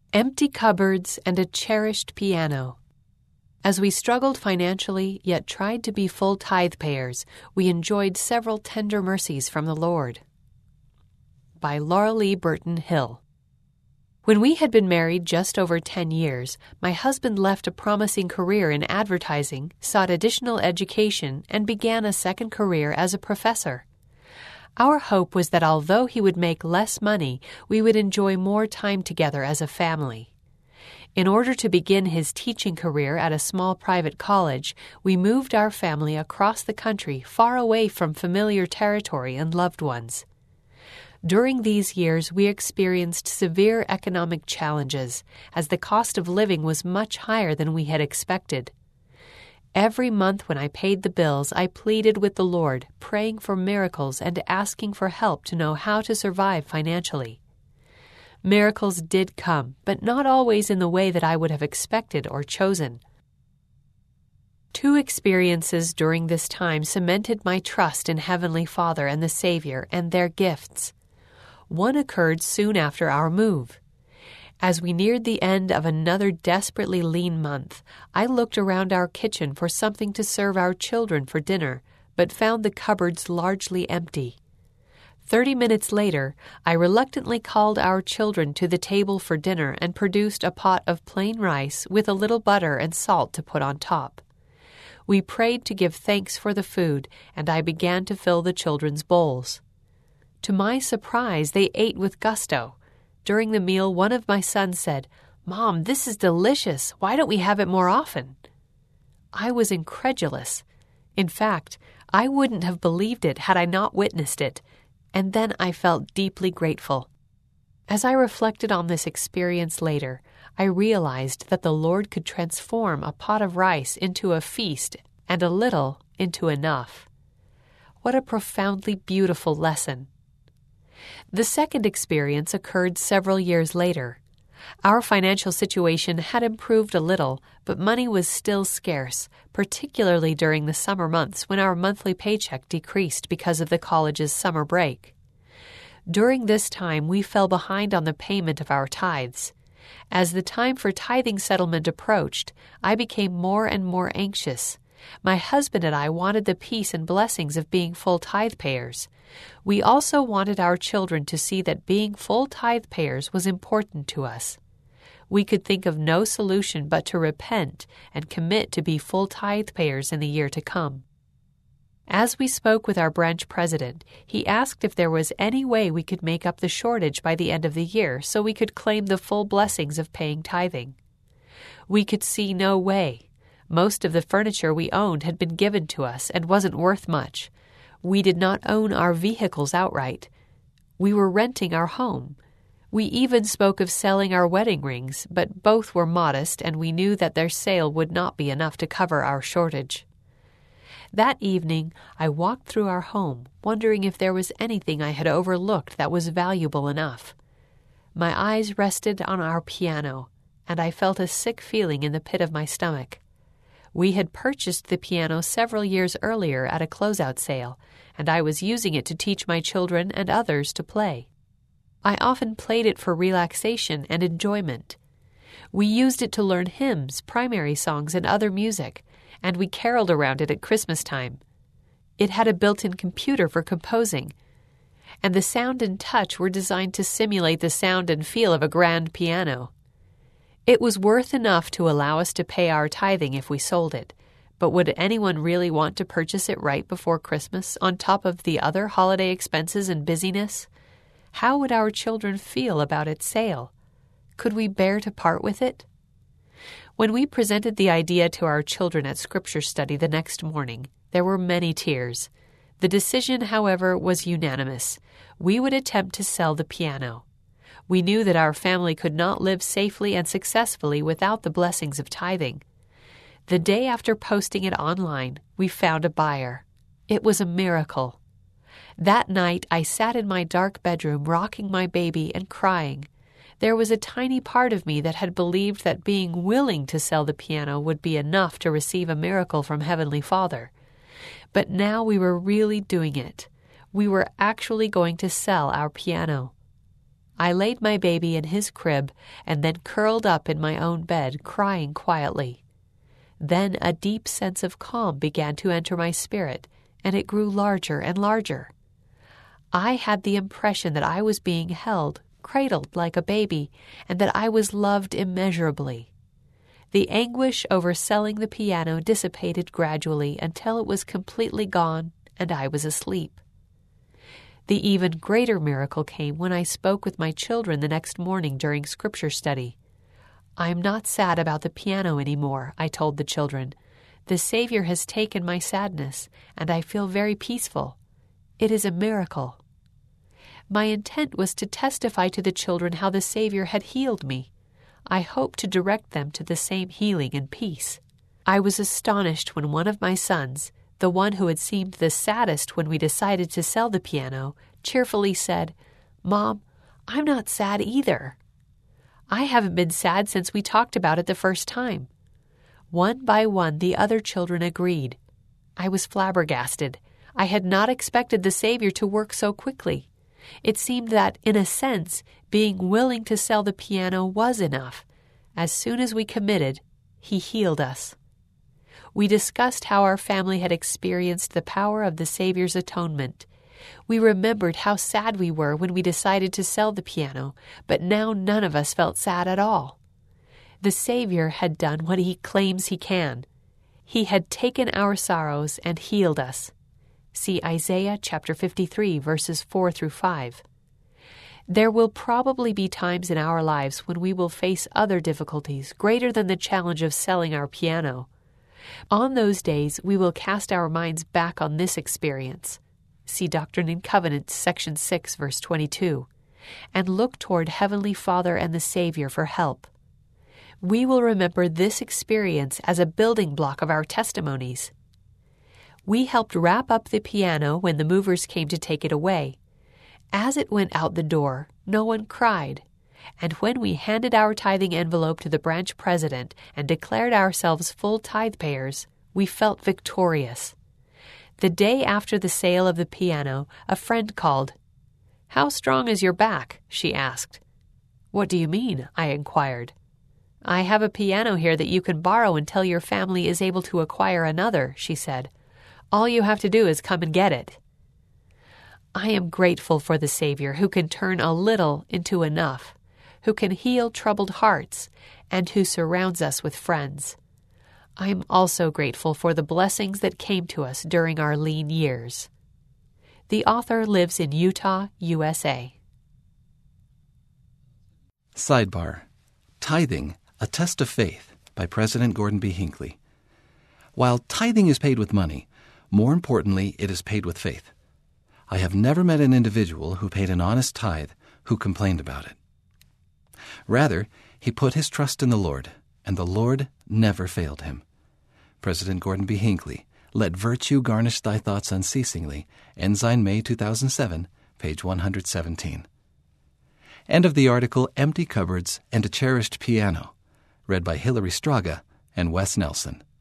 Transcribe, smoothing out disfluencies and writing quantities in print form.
Empty cupboards and a cherished piano. As we struggled financially, yet tried to be full tithe payers, we enjoyed several tender mercies from the Lord. By Laura Lee Burton Hill. When we had been married just over 10 years, my husband left a promising career in advertising, sought additional education, and began a second career as a professor. Our hope was that although he would make less money, we would enjoy more time together as a family. In order to begin his teaching career at a small private college, we moved our family across the country, far away from familiar territory and loved ones. During these years, we experienced severe economic challenges, as the cost of living was much higher than we had expected. Every month when I paid the bills, I pleaded with the Lord, praying for miracles and asking for help to know how to survive financially. Miracles did come, but not always in the way that I would have expected or chosen. Two experiences during this time cemented my trust in Heavenly Father and the Savior and their gifts. One occurred soon after our move. As we neared the end of another desperately lean month, I looked around our kitchen for something to serve our children for dinner, but found the cupboards largely empty. 30 minutes later, I reluctantly called our children to the table for dinner and produced a pot of plain rice with a little butter and salt to put on top. We prayed to give thanks for the food, and I began to fill the children's bowls. To my surprise, they ate with gusto. During the meal, one of my sons said, "Mom, this is delicious. Why don't we have it more often?" I was incredulous. In fact, I wouldn't have believed it had I not witnessed it, and then I felt deeply grateful. As I reflected on this experience later, I realized that the Lord could transform a pot of rice into a feast and a little into enough. What a profoundly beautiful lesson. The second experience occurred several years later. Our financial situation had improved a little, but money was still scarce, particularly during the summer months when our monthly paycheck decreased because of the college's summer break. During this time, we fell behind on the payment of our tithes. As the time for tithing settlement approached, I became more and more anxious. My husband and I wanted the peace and blessings of being full tithe payers. We also wanted our children to see that being full tithe payers was important to us. We could think of no solution but to repent and commit to be full tithe payers in the year to come. As we spoke with our branch president, he asked if there was any way we could make up the shortage by the end of the year so we could claim the full blessings of paying tithing. We could see no way. Most of the furniture we owned had been given to us and wasn't worth much. We did not own our vehicles outright. We were renting our home. We even spoke of selling our wedding rings, but both were modest, and we knew that their sale would not be enough to cover our shortage. That evening, I walked through our home, wondering if there was anything I had overlooked that was valuable enough. My eyes rested on our piano, and I felt a sick feeling in the pit of my stomach. We had purchased the piano several years earlier at a closeout sale, and I was using it to teach my children and others to play. I often played it for relaxation and enjoyment. We used it to learn hymns, primary songs, and other music, and we caroled around it at Christmas time. It had a built-in computer for composing, and the sound and touch were designed to simulate the sound and feel of a grand piano. It was worth enough to allow us to pay our tithing if we sold it, but would anyone really want to purchase it right before Christmas on top of the other holiday expenses and busyness? How would our children feel about its sale? Could we bear to part with it? When we presented the idea to our children at Scripture study the next morning, there were many tears. The decision, however, was unanimous. We would attempt to sell the piano. We knew that our family could not live safely and successfully without the blessings of tithing. The day after posting it online, we found a buyer. It was a miracle. That night, I sat in my dark bedroom rocking my baby and crying. There was a tiny part of me that had believed that being willing to sell the piano would be enough to receive a miracle from Heavenly Father. But now we were really doing it. We were actually going to sell our piano. I laid my baby in his crib and then curled up in my own bed, crying quietly. Then a deep sense of calm began to enter my spirit, and it grew larger and larger. I had the impression that I was being held, cradled like a baby, and that I was loved immeasurably. The anguish over selling the piano dissipated gradually until it was completely gone and I was asleep. The even greater miracle came when I spoke with my children the next morning during scripture study. "I am not sad about the piano anymore," I told the children. "The Savior has taken my sadness, and I feel very peaceful. It is a miracle." My intent was to testify to the children how the Savior had healed me. I hoped to direct them to the same healing and peace. I was astonished when one of my sons, the one who had seemed the saddest when we decided to sell the piano, cheerfully said, "Mom, I'm not sad either." I haven't been sad since we talked about it the first time. One by one, the other children agreed. I was flabbergasted. I had not expected the Savior to work so quickly. It seemed that, in a sense, being willing to sell the piano was enough. As soon as we committed, He healed us. We discussed how our family had experienced the power of the Savior's atonement. We remembered how sad we were when we decided to sell the piano, but now none of us felt sad at all. The Savior had done what He claims He can. He had taken our sorrows and healed us. See Isaiah chapter 53, verses 4 through 5. There will probably be times in our lives when we will face other difficulties greater than the challenge of selling our piano. On those days, we will cast our minds back on this experience. See Doctrine and Covenants, section 6, verse 22, and look toward Heavenly Father and the Savior for help. We will remember this experience as a building block of our testimonies. We helped wrap up the piano when the movers came to take it away. As it went out the door, no one cried. And when we handed our tithing envelope to the branch president and declared ourselves full tithe payers, we felt victorious. The day after the sale of the piano, a friend called. "How strong is your back?" she asked. "What do you mean?" I inquired. "I have a piano here that you can borrow until your family is able to acquire another," she said. "All you have to do is come and get it." I am grateful for the Savior who can turn a little into enough, who can heal troubled hearts, and who surrounds us with friends. I am also grateful for the blessings that came to us during our lean years. The author lives in Utah, USA. Sidebar: Tithing, a Test of Faith, by President Gordon B. Hinckley. While tithing is paid with money, more importantly, it is paid with faith. I have never met an individual who paid an honest tithe who complained about it. Rather, he put his trust in the Lord, and the Lord never failed him. President Gordon B. Hinckley, Let Virtue Garnish Thy Thoughts Unceasingly, Ensign, May 2007, page 117. End of the article Empty Cupboards and a Cherished Piano, read by Hilary Straga and Wes Nelson.